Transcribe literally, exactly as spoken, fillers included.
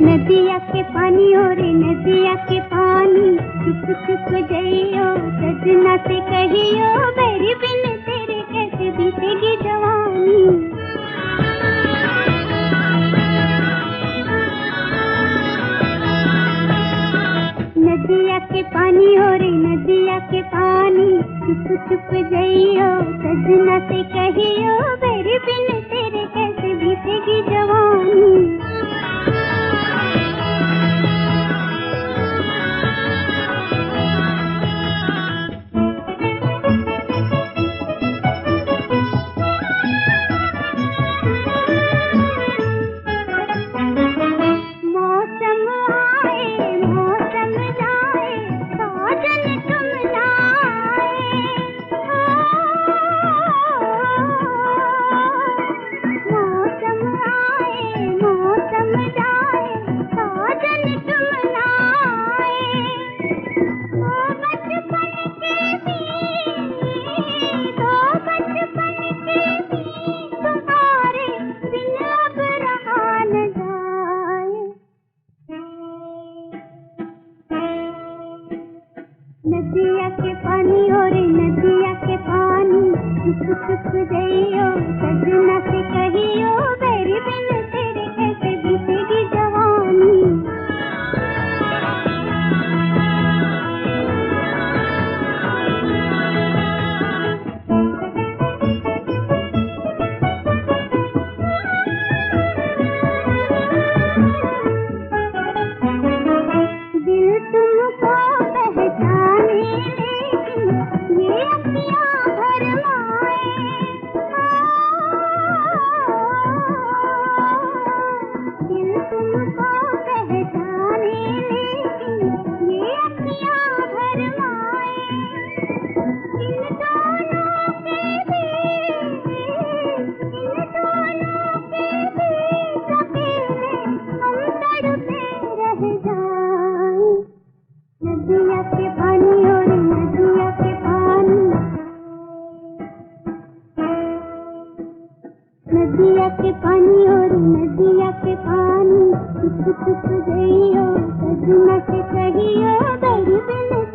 नदिया के पानी हो रे नदिया के पानी, चुप चुप जइयो सजना से कहियो, मेरी बिन तेरे कैसे बीतेगी जवानी। नदिया के पानी हो रे नदिया के पानी, चुप चुप जइयो सजना से कहियो, मेरी बिन तेरे कैसे बीतेगी जवानी। नदिया के पानी हो रे नदिया के पानी, चुप चुप जइयो सजना से कहियो, मेरी बिन तेरे कैसे बीतेगी जवानी। दिल तुमको पहचाने ये अखियाँ भरमाए, दिल तुमको पहचाने लेकिन ये अखियाँ भरमाए। इन दोनों के बीच इन दोनों के बीच अकेले हम तड़पे रह जाएं। नदिया के पानी हो रे नदिया के पानी, नदिया के पानी हो रे नदिया के पानी, चुप चुप जइयो सजना से कहियो, मेरी बिन